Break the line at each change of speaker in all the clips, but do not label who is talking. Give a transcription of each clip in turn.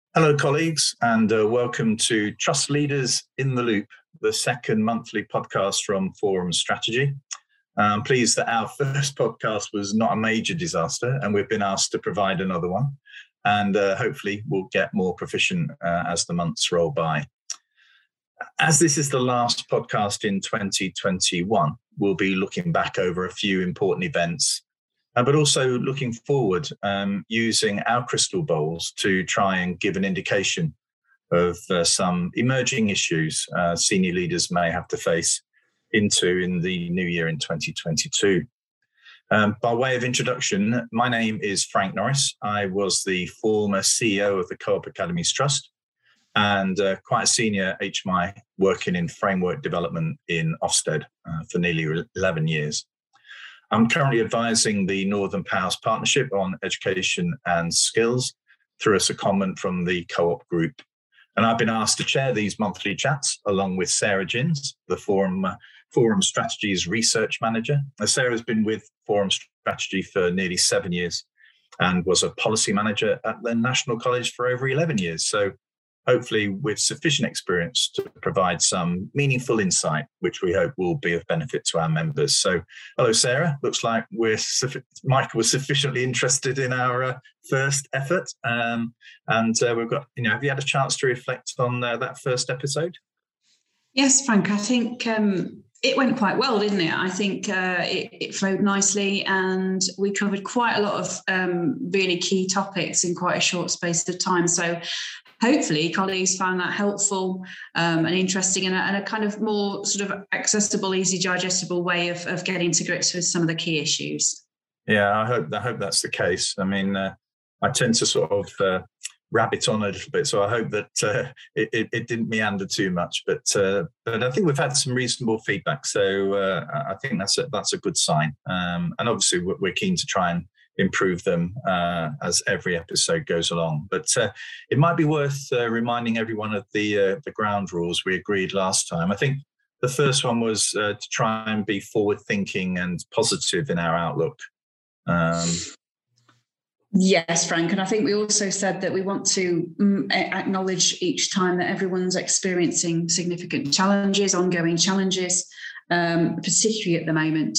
Hello, colleagues, and welcome to Trust Leaders in the Loop, the second monthly podcast from Forum Strategy. I'm pleased that our first podcast was not a major disaster, and we've been asked to provide another one. And hopefully we'll get more proficient as the months roll by. As this is the last podcast in 2021, we'll be looking back over a few important events, but also looking forward, using our crystal bowls to try and give an indication of some emerging issues senior leaders may have to face in the new year in 2022. By way of introduction, my name is Frank Norris. I was the former CEO of the Co-op Academies Trust and quite a senior HMI working in framework development in Ofsted for nearly 11 years. I'm currently advising the Northern Powers Partnership on education and skills through a secondment from the Co-op Group. And I've been asked to chair these monthly chats along with Sarah Gins, the Forum Strategy's research manager. Sarah's been with Forum Strategy for nearly 7 years and was a policy manager at the National College for over 11 years. So hopefully with sufficient experience to provide some meaningful insight, which we hope will be of benefit to our members. So, hello, Sarah. Looks like Michael was sufficiently interested in our first effort. And we've got, have you had a chance to reflect on that first episode?
Yes, Frank, I think it went quite well, didn't it? I think it flowed nicely and we covered quite a lot of really key topics in quite a short space of time. So hopefully colleagues found that helpful and interesting and a kind of more sort of accessible, easy, digestible way of getting to grips with some of the key issues. Yeah,
I hope that's the case. I mean, I tend to sort of rabbit on a little bit, so I hope that it didn't meander too much. But I think we've had some reasonable feedback, so I think that's a good sign. And obviously, we're keen to try and improve them as every episode goes along. But it might be worth reminding everyone of the ground rules we agreed last time. I think the first one was to try and be forward-thinking and positive in our outlook.
Yes, Frank. And I think we also said that we want to acknowledge each time that everyone's experiencing significant challenges, ongoing challenges, particularly at the moment,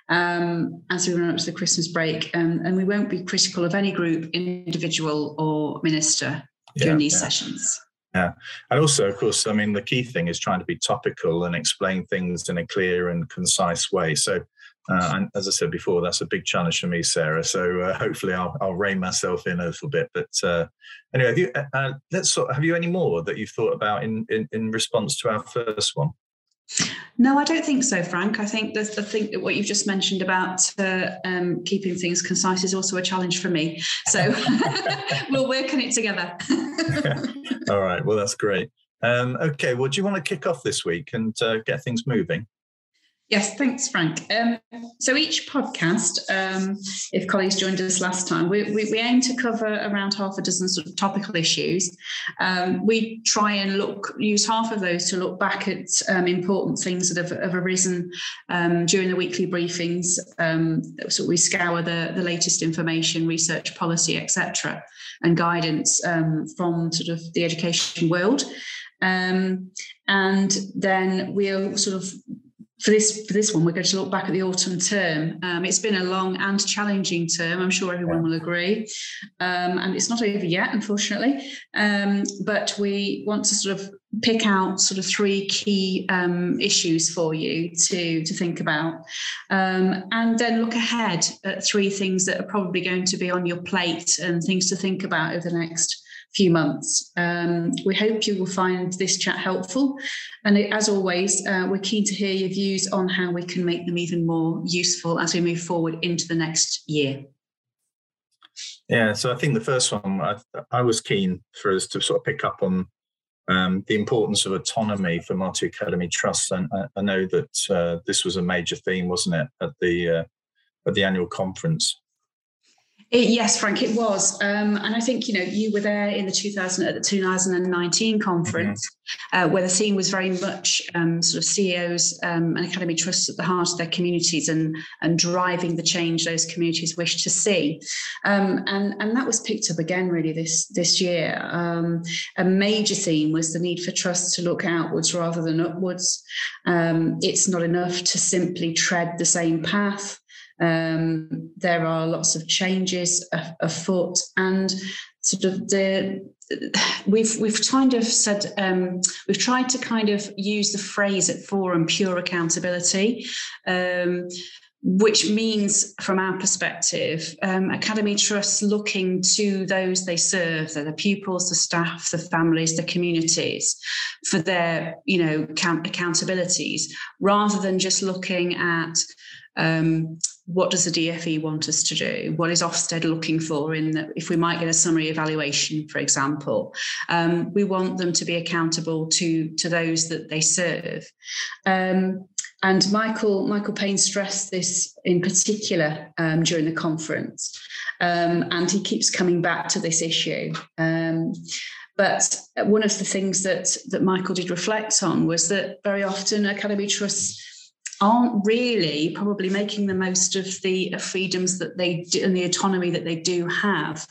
as we run up to the Christmas break. And we won't be critical of any group, individual or minister during these sessions.
Yeah. And also, of course, I mean, the key thing is trying to be topical and explain things in a clear and concise way. So, and as I said before, that's a big challenge for me, Sarah. So hopefully I'll rein myself in a little bit. But anyway, have you any more that you've thought about in response to our first one?
No, I don't think so, Frank. I think that what you've just mentioned about keeping things concise is also a challenge for me. So we'll work on it together.
All right. Well, that's great. Okay. Well, do you want to kick off this week and get things moving?
Yes, thanks, Frank. So each podcast, if colleagues joined us last time, we aim to cover around half a dozen sort of topical issues. We try and use half of those to look back at important things that have arisen during the weekly briefings. So we scour the latest information, research, policy, etc., and guidance from sort of the education world. And then we'll sort of For this one, we're going to look back at the autumn term. It's been a long and challenging term, I'm sure everyone will agree. And it's not over yet, unfortunately. But we want to sort of pick out sort of three key issues for you to think about. And then look ahead at three things that are probably going to be on your plate and things to think about over the next few months. We hope you will find this chat helpful. And as always, we're keen to hear your views on how we can make them even more useful as we move forward into the next year.
Yeah, so I think the first one, I was keen for us to sort of pick up on the importance of autonomy for multi-academy trusts. And I know that this was a major theme, wasn't it, at the annual conference?
Yes, Frank, it was. And I think, you were there in the 2019 conference, where the theme was very much sort of CEOs and academy trusts at the heart of their communities and driving the change those communities wish to see. And that was picked up again, really, this year. A major theme was the need for trusts to look outwards rather than upwards. It's not enough to simply tread the same path. There are lots of changes afoot, and sort of we've kind of said we've tried to kind of use the phrase at Forum pure accountability, which means, from our perspective, academy trusts looking to those they serve, the pupils, the staff, the families, the communities, for their accountabilities, rather than just looking at what does the DFE want us to do? What is Ofsted looking for if we might get a summary evaluation, for example? We want them to be accountable to those that they serve. And Michael Payne stressed this in particular during the conference, and he keeps coming back to this issue. But one of the things that Michael did reflect on was that very often academy trusts aren't really probably making the most of the freedoms that they do and the autonomy that they do have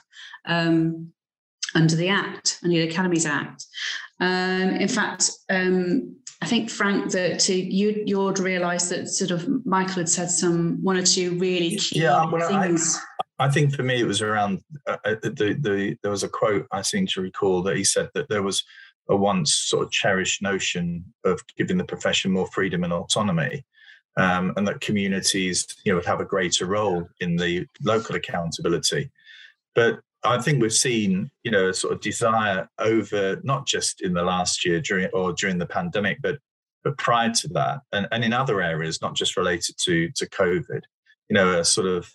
under the Act, under the Academies Act. In fact, I think, Frank, that you'd realised that sort of Michael had said one or two really key things.
I think for me it was around there was a quote I seem to recall that he said that there was a once sort of cherished notion of giving the profession more freedom and autonomy, and that communities would have a greater role in the local accountability. But I think we've seen a sort of desire over, not just in the last year during the pandemic, but prior to that, and in other areas, not just related to COVID, a sort of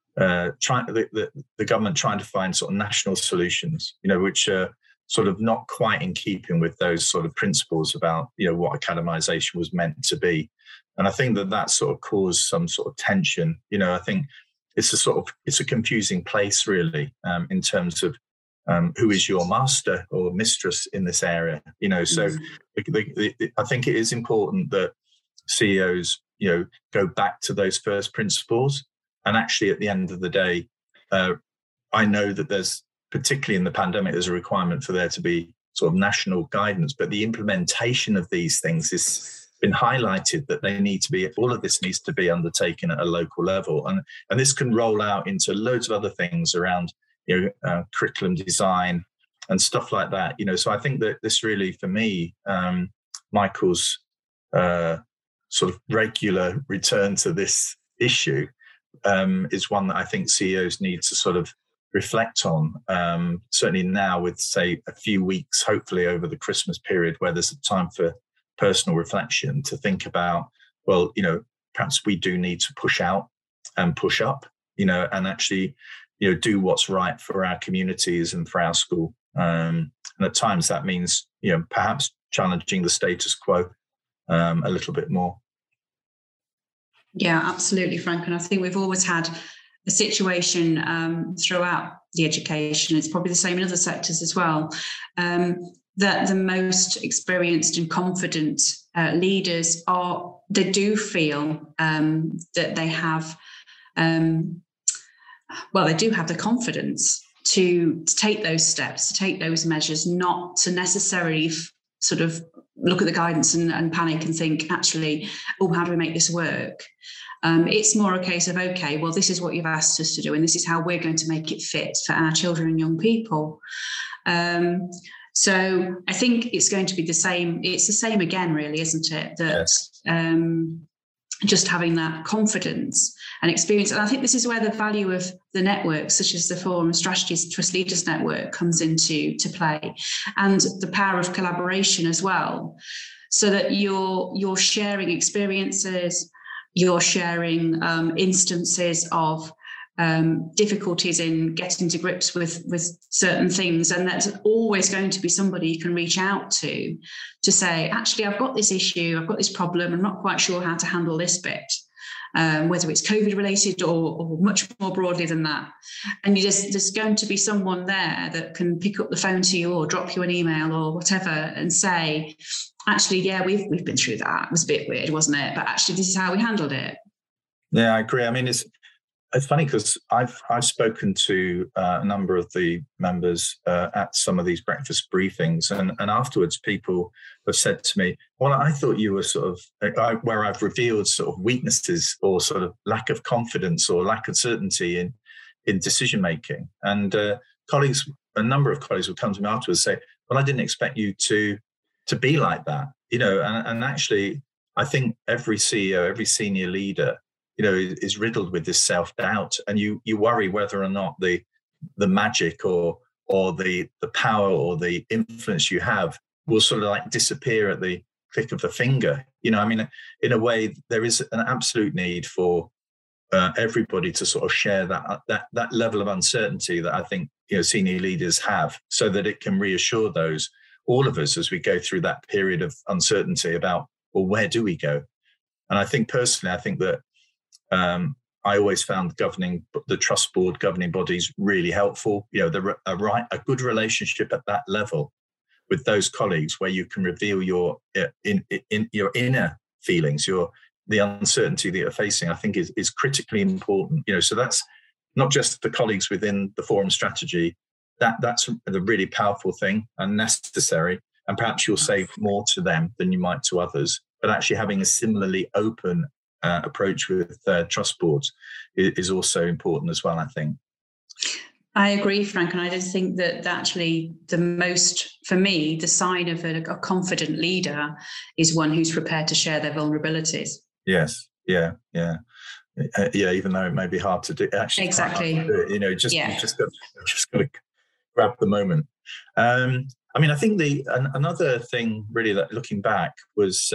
the government trying to find sort of national solutions, which are sort of not quite in keeping with those sort of principles about what academisation was meant to be. And I think that sort of caused some sort of tension. I think it's a confusing place really, in terms of who is your master or mistress in this area. So I think it is important that CEOs go back to those first principles. And actually, at the end of the day, I know that there's, particularly in the pandemic, there's a requirement for there to be sort of national guidance, but the implementation of these things has been highlighted that all of this needs to be undertaken at a local level. And this can roll out into loads of other things around, curriculum design and stuff like that. So I think that this really, for me, Michael's sort of regular return to this issue is one that I think CEOs need to sort of reflect on, certainly now with, say, a few weeks, hopefully over the Christmas period, where there's a time for personal reflection to think about, well, perhaps we do need to push out and push up, and actually, do what's right for our communities and for our school. And at times that means, perhaps challenging the status quo a little bit more.
Yeah, absolutely, Frank. And I think we've always had a situation throughout the education, it's probably the same in other sectors as well, that the most experienced and confident leaders they do feel that they have, they do have the confidence to take those steps, to take those measures, not to necessarily sort of look at the guidance and panic and think, actually, how do we make this work? It's more a case of, okay, well, this is what you've asked us to do, and this is how we're going to make it fit for our children and young people. So I think it's going to be the same. It's the same again, really, isn't it? That yes. Just having that confidence and experience. And I think this is where the value of the networks, such as the Forum Strategies Trust Leaders Network, comes into play, and the power of collaboration as well, so that you're sharing experiences, you're sharing instances of difficulties in getting to grips with certain things, and that's always going to be somebody you can reach out to say, actually, I've got this issue, I've got this problem, I'm not quite sure how to handle this bit. whether it's COVID related or much more broadly than that. And there's going to be someone there that can pick up the phone to you or drop you an email or whatever and say, actually, yeah, we've been through that. It was a bit weird, wasn't it? But actually, this is how we handled it.
Yeah, I agree. I mean, it's funny because I've spoken to a number of the members at some of these breakfast briefings, and afterwards, people have said to me, "Well, I thought you were sort of where I've revealed sort of weaknesses or sort of lack of confidence or lack of certainty in decision making." And colleagues, a number of colleagues, would come to me afterwards and say, "Well, I didn't expect you to be like that," and actually, I think every CEO, every senior leader, is riddled with this self-doubt, and you worry whether or not the magic or the power or the influence you have will sort of like disappear at the click of the finger. I mean, in a way, there is an absolute need for everybody to sort of share that level of uncertainty that I think senior leaders have, so that it can reassure all of us as we go through that period of uncertainty about, well, where do we go? And I think personally, that I always found the trust board governing bodies really helpful. A good relationship at that level with those colleagues, where you can reveal your inner feelings, the uncertainty that you're facing, I think is critically important. So that's not just the colleagues within the forum strategy. That's a really powerful thing and necessary, and perhaps you'll say more to them than you might to others. But actually having a similarly open approach with trust boards is also important as well, I think.
I agree, Frank, and I just think that actually for me, the sign of a confident leader is one who's prepared to share their vulnerabilities.
Yes, yeah. Even though it may be hard to do, actually,
exactly.
You just got to grab the moment. I mean, I think another thing really that looking back was,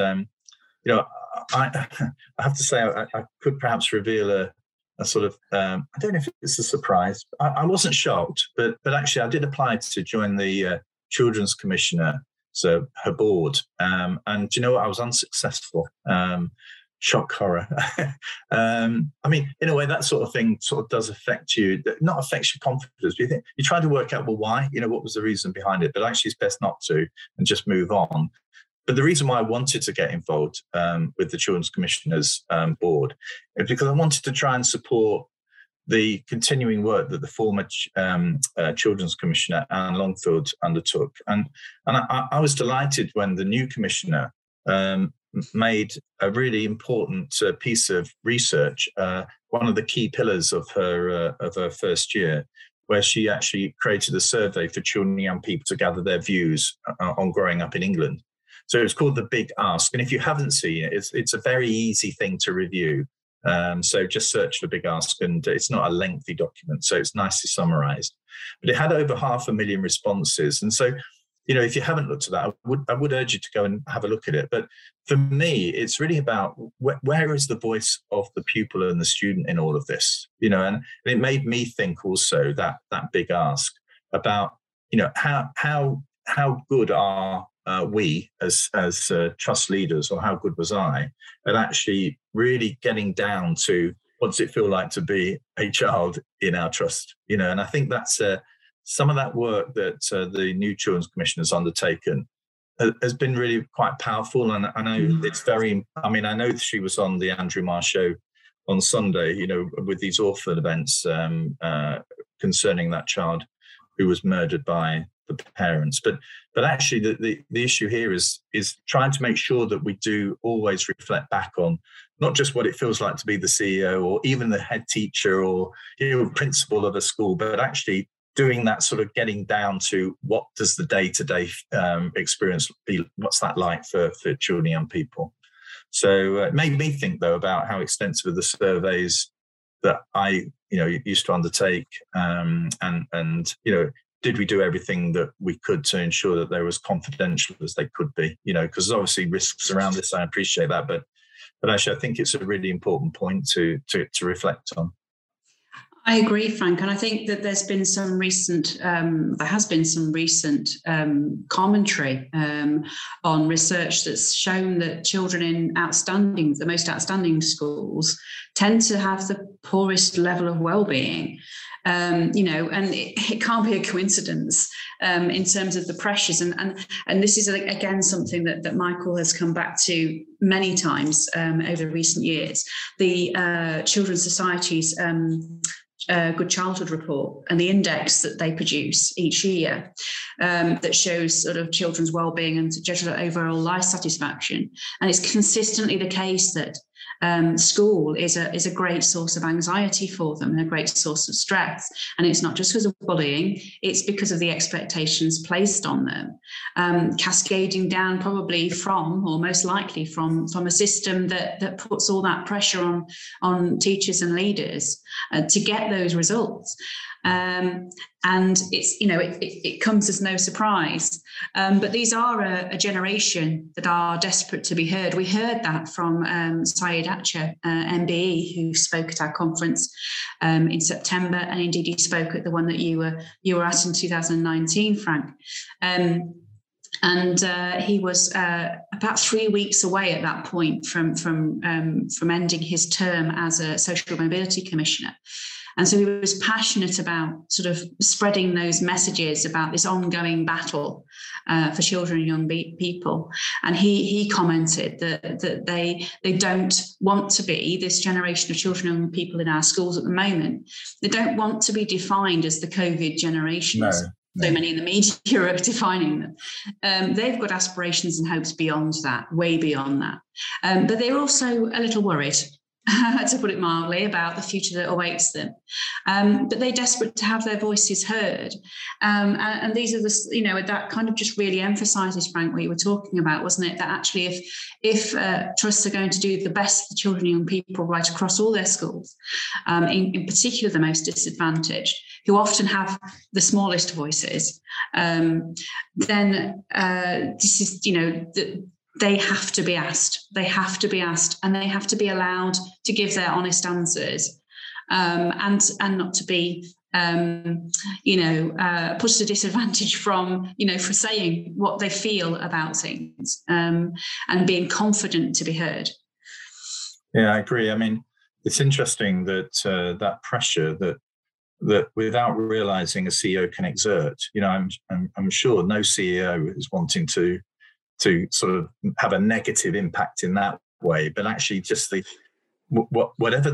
I have to say I could perhaps reveal a sort of, I don't know if it's a surprise. I wasn't shocked, but actually I did apply to join the Children's Commissioner, so her board. And do you know what? I was unsuccessful. Shock, horror. I mean, in a way, that sort of thing sort of does affect you, not affects your confidence. But you try to work out, well, why? What was the reason behind it? But actually, it's best not to and just move on. But the reason why I wanted to get involved with the Children's Commissioners board is because I wanted to try and support the continuing work that the former Children's Commissioner, Anne Longfield, undertook. And I was delighted when the new Commissioner made a really important piece of research, one of the key pillars of her first year, where she actually created a survey for children and young people to gather their views on growing up in England. So it's called The Big Ask. And if you haven't seen it, it's a very easy thing to review. So just search The Big Ask, and it's not a lengthy document, so it's nicely summarized. But it had over 500,000 responses. And so, if you haven't looked at that, I would urge you to go and have a look at it. But for me, it's really about where is the voice of the pupil and the student in all of this, and it made me think also that big ask about, how good are we as trust leaders, or how good was I at actually really getting down to what does it feel like to be a child in our trust, and I think that's some of that work that the new Children's Commission has undertaken has been really quite powerful. And I know I know she was on the Andrew Marr show on Sunday, with these awful events concerning that child who was murdered by the parents. But actually the issue here is trying to make sure that we do always reflect back on not just what it feels like to be the CEO or even the head teacher or principal of a school, but actually doing that sort of getting down to what does the day-to-day experience be, what's that like for children and young people. So it made me think, though, about how extensive are the surveys that I used to undertake, and did we do everything that we could to ensure that they were as confidential as they could be, because there's obviously risks around this. I appreciate that, but actually I think it's a really important point to reflect on.
I agree, Frank, and I think that there has been some recent commentary on research that's shown that children in the most outstanding schools tend to have the poorest level of well-being. And it can't be a coincidence in terms of the pressures. And this is, again, something that Michael has come back to many times over recent years. The Children's Society's Good Childhood Report and the index that they produce each year that shows sort of children's well-being and general overall life satisfaction. And it's consistently the case that school is a great source of anxiety for them and a great source of stress. And it's not just because of bullying, it's because of the expectations placed on them, cascading down probably from, or most likely from a system that puts all that pressure on teachers and leaders to get those results. And it's, it comes as no surprise. But these are a generation that are desperate to be heard. We heard that from Syed Acher, MBE, who spoke at our conference in September, and indeed he spoke at the one that you were at in 2019, Frank. And he was about 3 weeks away at that point from ending his term as a social mobility commissioner. And so he was passionate about sort of spreading those messages about this ongoing battle for children and young people. And he commented that they don't want to be, this generation of children and young people in our schools at the moment, they don't want to be defined as the COVID generation. No. So many in the media are defining them. They've got aspirations and hopes beyond that, way beyond that. But they're also a little worried, to put it mildly, about the future that awaits them. But they're desperate to have their voices heard. And these are that kind of just really emphasises, Frank, what you were talking about, wasn't it? That actually if trusts are going to do the best for children and young people right across all their schools, in particular the most disadvantaged, who often have the smallest voices, then this is, they have to be asked. They have to be asked, and they have to be allowed to give their honest answers, and not to be, put at a disadvantage from, for saying what they feel about things, and being confident to be heard.
Yeah, I agree. I mean, it's interesting that that pressure that without realizing a CEO can exert. I'm sure no CEO is wanting to sort of have a negative impact in that way, but actually just whatever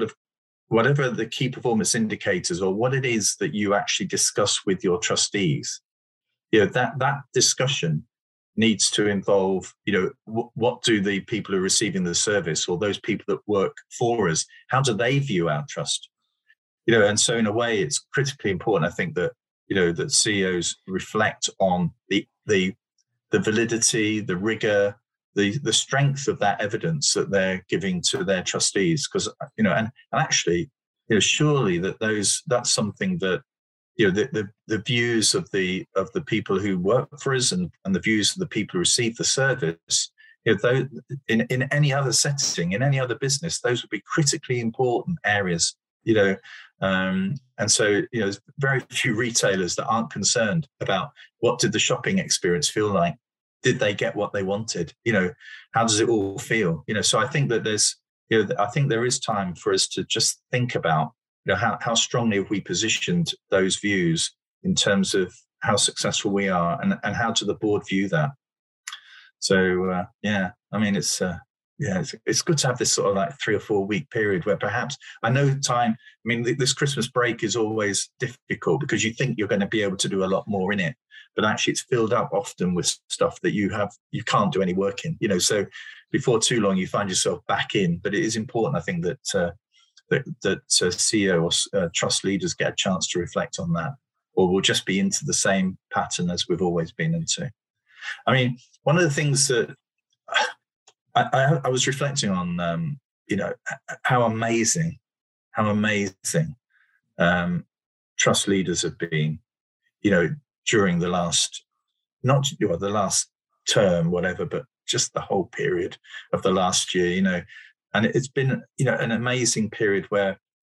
the key performance indicators, or what it is that you actually discuss with your trustees, that discussion needs to involve, what do the people who are receiving the service, or those people that work for us, how do they view our trust? And so in a way, it's critically important, I think, that that CEOs reflect on the validity, the rigor, the strength of that evidence that they're giving to their trustees, because and actually, surely that's something that the views of the people who work for us and the views of the people who receive the service, though in any other setting, in any other business, those would be critically important areas. And so there's very few retailers that aren't concerned about what did the shopping experience feel like. Did they get what they wanted? How does it all feel? So I think that I think there is time for us to just think about, how strongly have we positioned those views in terms of how successful we are, and how do the board view that? So I mean, it's good to have this sort of like 3 or 4 week period where perhaps, I know time, I mean, this Christmas break is always difficult because you think you're going to be able to do a lot more in it, but actually it's filled up often with stuff that you can't do any work in, so before too long you find yourself back in. But it is important, I think, that CEO or trust leaders get a chance to reflect on that, or we'll just be into the same pattern as we've always been into. I mean, one of the things that I was reflecting on, how amazing trust leaders have been, during the last, not the last term, whatever, but just the whole period of the last year, and it's been, an amazing period where,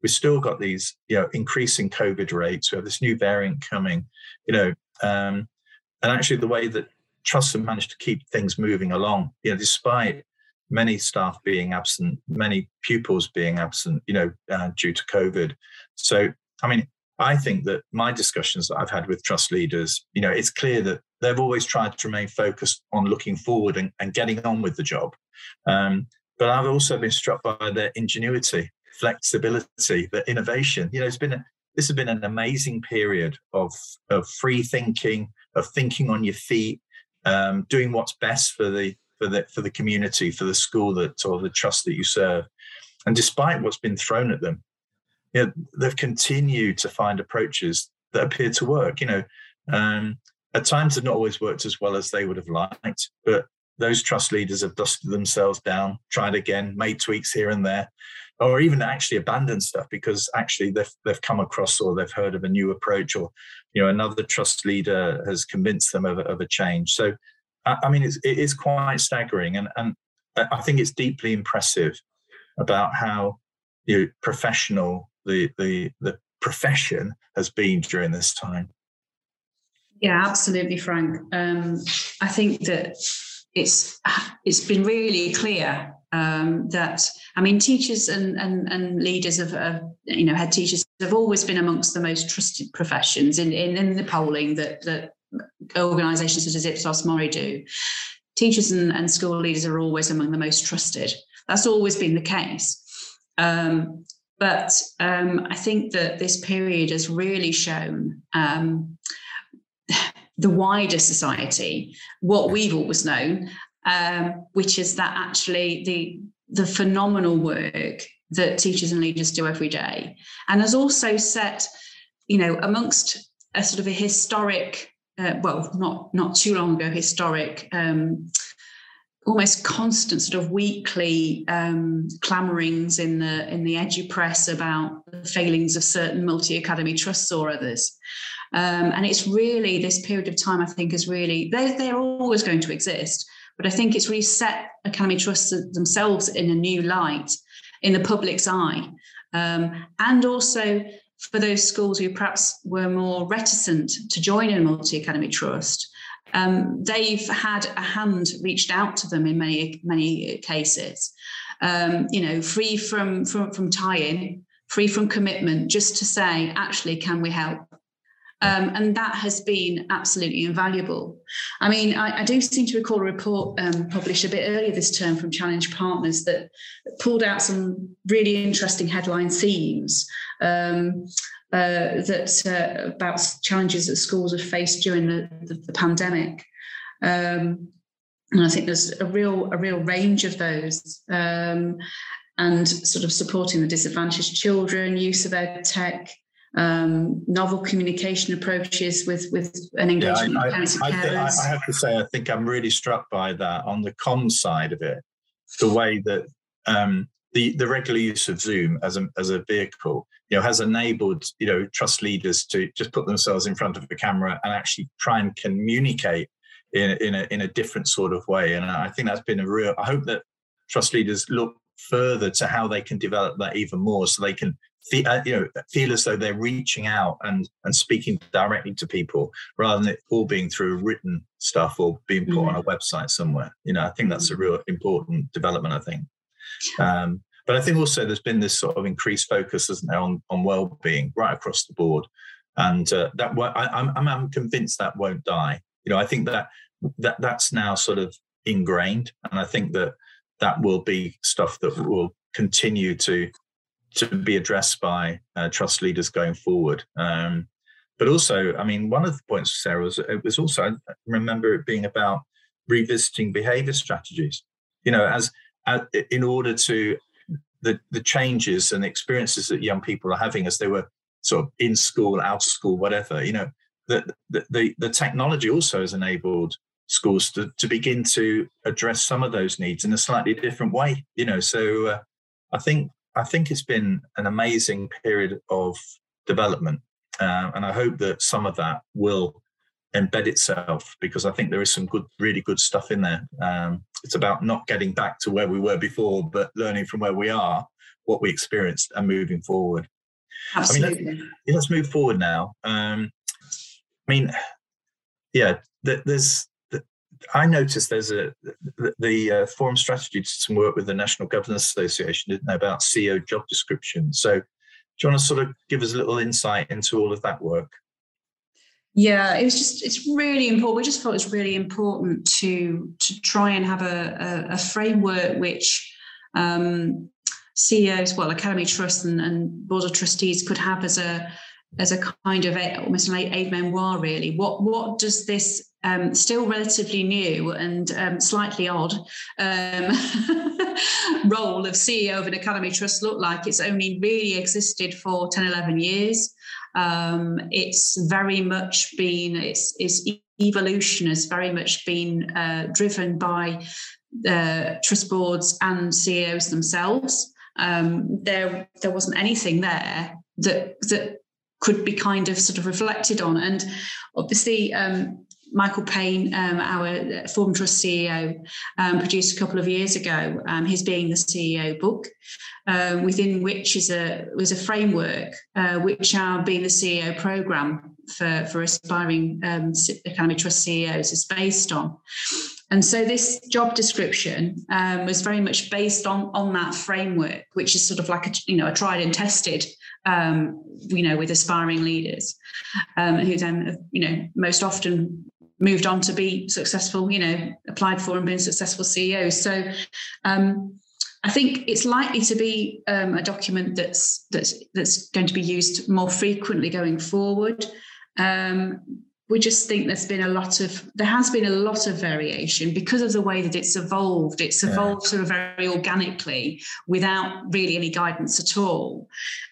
we've still got these, increasing COVID rates. We have this new variant coming, and actually the way that trusts have managed to keep things moving along, despite many staff being absent, many pupils being absent, due to COVID. So, I think that my discussions that I've had with trust leaders, it's clear that they've always tried to remain focused on looking forward and getting on with the job. But I've also been struck by their ingenuity, flexibility, their innovation. This has been an amazing period of free thinking, of thinking on your feet, doing what's best for the community, for the school or the trust that you serve. And despite what's been thrown at them, they've continued to find approaches that appear to work. At times they've not always worked as well as they would have liked, but those trust leaders have dusted themselves down, tried again, made tweaks here and there, or even actually abandoned stuff because actually they've come across or they've heard of a new approach, or another trust leader has convinced them of a change. So it is quite staggering, and I think it's deeply impressive about how professional the profession has been during this time.
Yeah, absolutely, Frank. I think that it's been really clear that teachers and leaders of head teachers have always been amongst the most trusted professions in the polling that organisations such as Ipsos Mori do. Teachers and school leaders are always among the most trusted. That's always been the case. But I think that this period has really shown the wider society what we've always known, which is that actually the phenomenal work that teachers and leaders do every day, and has also set, amongst a sort of a historic, not too long ago, historic, almost constant sort of weekly clamorings in the EduPress about the failings of certain multi-academy trusts or others. And it's really, this period of time, I think, is really, they're always going to exist, but I think it's really set academy trusts themselves in a new light in the public's eye. And also for those schools who perhaps were more reticent to join in a multi-academy trust, they've had a hand reached out to them in many cases, free from tie-in, free from commitment, just to say, actually, can we help? And that has been absolutely invaluable. I do seem to recall a report published a bit earlier this term from Challenge Partners that pulled out some really interesting headline themes about challenges that schools have faced during the pandemic. And I think there's a real range of those, and sort of supporting the disadvantaged children, use of ed tech, novel communication approaches with an engagement with parents and carers.
I have to say, I think I'm really struck by that on the comms side of it, the way that the regular use of Zoom as a vehicle, has enabled, trust leaders to just put themselves in front of the camera and actually try and communicate in a different sort of way. And I think that's been I hope that trust leaders look further to how they can develop that even more, so they can feel as though they're reaching out and speaking directly to people, rather than it all being through written stuff or being put on a website somewhere. I think that's a real important development, I think. But I think also there's been this sort of increased focus, isn't there, on well-being right across the board, and I'm convinced that won't die. I think that's now sort of ingrained, and I think that will be stuff that will continue to be addressed by trust leaders going forward. But also, one of the points, Sarah, it was also, I remember it being about revisiting behaviour strategies. As in order to the changes and the experiences that young people are having as they were sort of in school, out of school, whatever. The technology also has enabled schools to begin to address some of those needs in a slightly different way. So I think it's been an amazing period of development, and I hope that some of that will embed itself, because I think there is some really good stuff in there. It's about not getting back to where we were before, but learning from where we are, what we experienced and moving forward.
Absolutely.
I mean, let's move forward now. I noticed there's the Forum Strategy did some work with the National Governors Association, didn't they, about CEO job description. So do you want to sort of give us a little insight into all of that work?
Yeah, it's really important. We just thought it was really important to try and have a framework which CEOs, Academy Trusts and Board of Trustees could have as a kind of almost an aide memoir, really. What does this still relatively new and slightly odd role of CEO of an Academy Trust look like? It's only really existed for 10, 11 years. It's very much been, its evolution has very much been driven by trust boards and CEOs themselves. There wasn't anything there that could be kind of sort of reflected on. And obviously, Michael Payne, our Forum Trust CEO, produced a couple of years ago, his Being the CEO book, within which was a framework which our Being the CEO programme for aspiring Academy Trust CEOs is based on. And so this job description was very much based on that framework, which is sort of like a tried and tested, with aspiring leaders who then, most often moved on to be successful, applied for and been successful CEOs. So I think it's likely to be a document that's going to be used more frequently going forward. We just think there has been a lot of variation because of the way that it's evolved. It's evolved sort of very organically without really any guidance at all.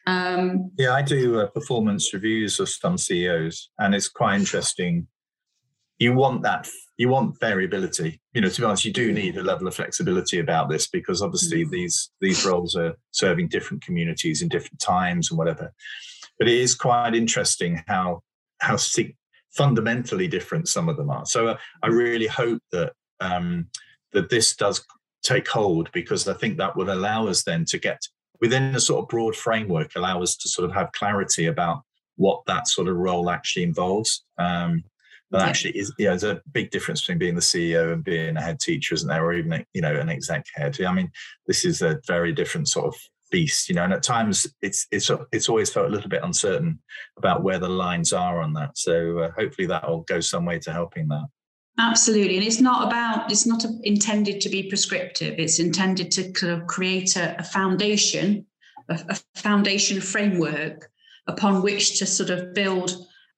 I do performance reviews of some CEOs, and it's quite interesting. You want variability. To be honest, you do need a level of flexibility about this because obviously these roles are serving different communities in different times and whatever. But it is quite interesting how fundamentally different some of them are. So I really hope that this does take hold, because I think that would allow us then to get within a sort of broad framework, allow us to sort of have clarity about what that sort of role actually involves. But actually is, there's a big difference between being the CEO and being a head teacher, isn't there? Or even, an exec head. I mean, this is a very different sort of beast, and at times it's always felt a little bit uncertain about where the lines are on that. So hopefully that will go some way to helping that.
Absolutely. And it's not intended to be prescriptive. It's intended to kind of create a foundation, a foundation framework upon which to sort of build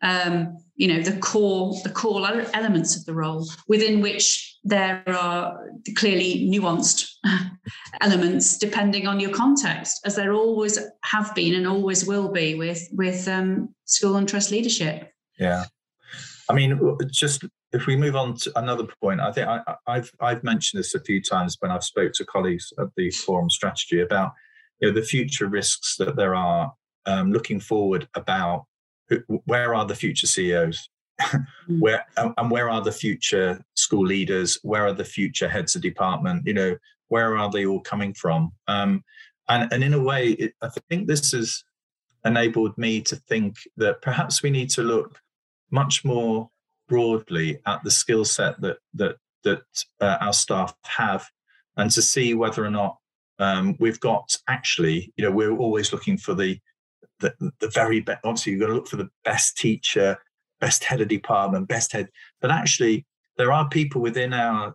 the core elements of the role, within which there are clearly nuanced elements depending on your context, as there always have been and always will be with school and trust leadership.
Yeah, I mean, just if we move on to another point, I think I've mentioned this a few times when I've spoke to colleagues at the Forum Strategy about the future risks that there are looking forward about. Where are the future CEOs? Where are the future school leaders? Where are the future heads of department? Where are they all coming from? And in a way, I think this has enabled me to think that perhaps we need to look much more broadly at the skill set that our staff have, and to see whether or not we've got actually, we're always looking for the very best. Obviously, you've got to look for the best teacher, best head of department, best head. But actually, there are people within our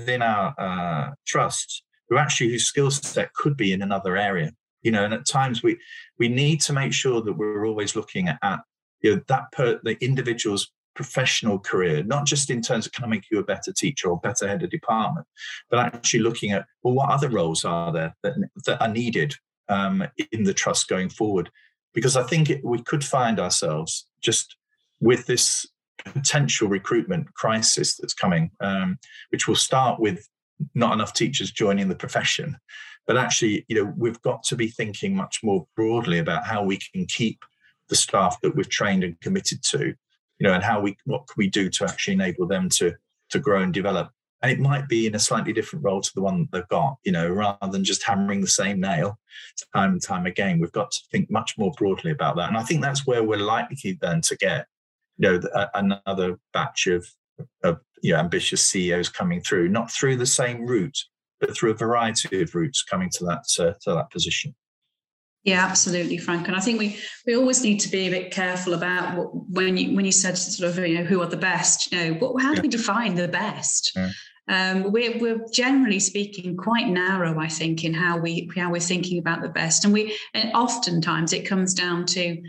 trust whose skill set could be in another area. And at times we need to make sure that we're always looking at the individual's professional career, not just in terms of can I make you a better teacher or better head of department, but actually looking at what other roles are there that are needed in the trust going forward. Because I think we could find ourselves just with this potential recruitment crisis that's coming, which will start with not enough teachers joining the profession. But actually, we've got to be thinking much more broadly about how we can keep the staff that we've trained and committed to, and what can we do to actually enable them to grow and develop. And it might be in a slightly different role to the one that they've got, rather than just hammering the same nail time and time again. We've got to think much more broadly about that. And I think that's where we're likely then to get, another batch of ambitious CEOs coming through, not through the same route, but through a variety of routes coming to that position.
Yeah, absolutely, Frank. And I think we always need to be a bit careful about when you said sort of, who are the best, how do we define the best? Yeah. We're generally speaking quite narrow, I think, in how we're thinking about the best, and oftentimes it comes down to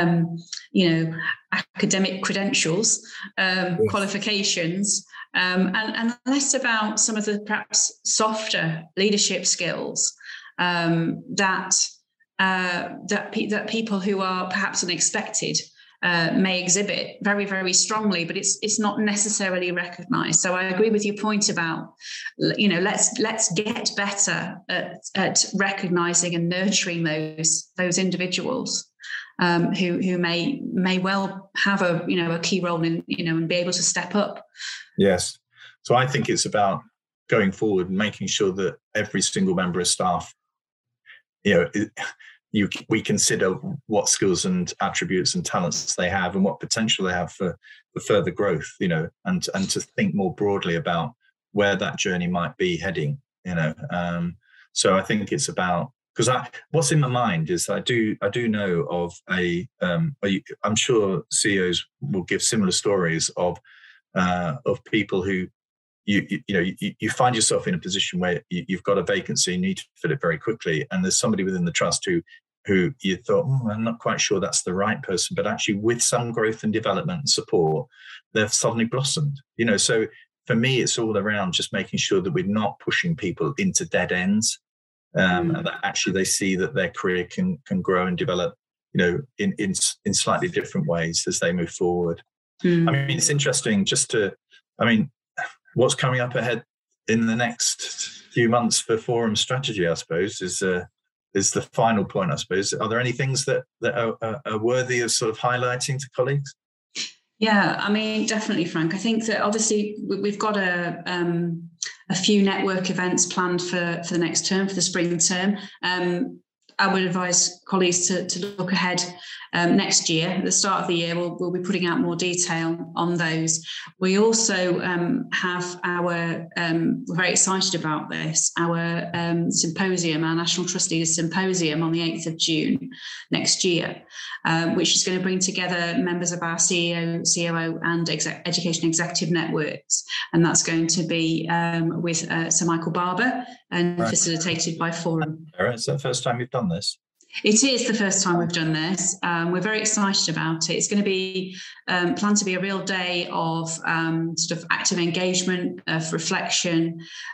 academic credentials, qualifications, and less about some of the perhaps softer leadership skills that people who are perhaps unexpected may exhibit very, very strongly, but it's not necessarily recognised. So I agree with your point about, let's get better at recognising and nurturing those individuals who may well have a key role in and be able to step up.
Yes. So I think it's about going forward and making sure that every single member of staff, we consider what skills and attributes and talents they have and what potential they have for further growth, and to think more broadly about where that journey might be heading, So I think it's about, because what's in my mind is I do know of I'm sure CEOs will give similar stories of people who you find yourself in a position where you've got a vacancy, you need to fill it very quickly, and there's somebody within the trust who you thought, I'm not quite sure that's the right person, but actually with some growth and development and support, they've suddenly blossomed. So for me, it's all around just making sure that we're not pushing people into dead ends, and that actually they see that their career can grow and develop, in slightly different ways as they move forward. I mean, it's interesting what's coming up ahead in the next few months for Forum Strategy, I suppose, is the final point, I suppose. Are there any things that are worthy of sort of highlighting to colleagues?
Yeah, I mean, definitely, Frank. I think that obviously we've got a few network events planned for the next term, for the spring term. I would advise colleagues to look ahead next year. At the start of the year, we'll be putting out more detail on those. We also have we're very excited about this, our symposium, our National Trust Leaders Symposium on the 8th of June next year, which is going to bring together members of our CEO, COO and education executive networks. And that's going to be with Sir Michael Barber and facilitated by Forum.
Is that the first time you've done this?
It is the first time we've done this. We're very excited about it. It's going to be planned to be a real day of sort of active engagement, of reflection,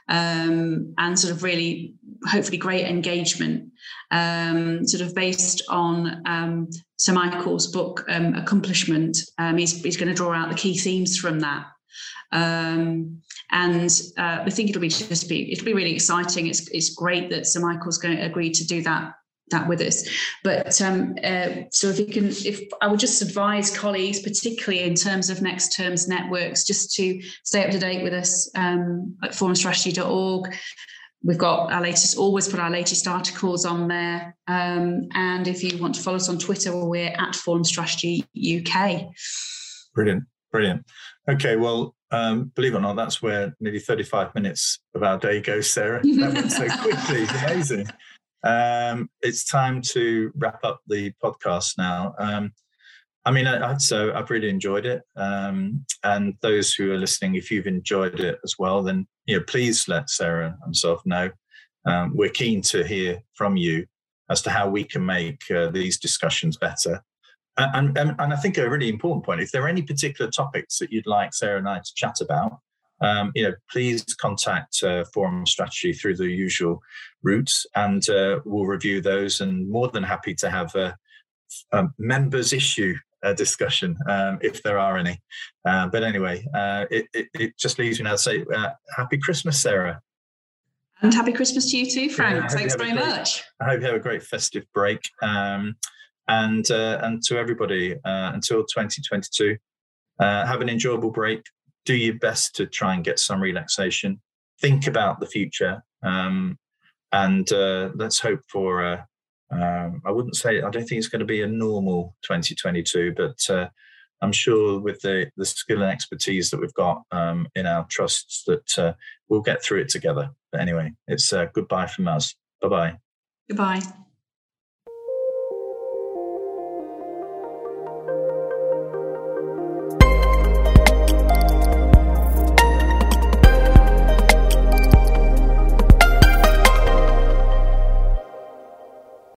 and sort of really, hopefully, great engagement, sort of based on Sir Michael's book, Accomplishment. He's going to draw out the key themes from that. And we think it'll be really exciting. It's great that Sir Michael's going to agree to do that with us. But so if I would just advise colleagues, particularly in terms of next term's networks, just to stay up to date with us at forumstrategy.org. We've got always put our latest articles on there. And if you want to follow us on Twitter, we're at Forum Strategy UK. Brilliant.
Okay, well, believe it or not, that's where nearly 35 minutes of our day goes, Sarah. That went so quickly. It's amazing. It's time to wrap up the podcast now. I've really enjoyed it. And those who are listening, if you've enjoyed it as well, then please let Sarah and myself know. We're keen to hear from you as to how we can make these discussions better. And I think a really important point, if there are any particular topics that you'd like Sarah and I to chat about, please contact Forum Strategy through the usual routes, and we'll review those, and more than happy to have a members issue discussion if there are any. But anyway, it just leaves me now to say happy Christmas, Sarah.
And happy Christmas to you too, Frank. Yeah, thanks very much.
I hope you have a great festive break. And to everybody, until 2022, have an enjoyable break. do your best to try and get some relaxation. Think about the future, and let's hope for I don't think it's going to be a normal 2022, but I'm sure with the skill and expertise that we've got in our trusts that we'll get through it together. But anyway, it's goodbye from us. Bye-bye.
Goodbye.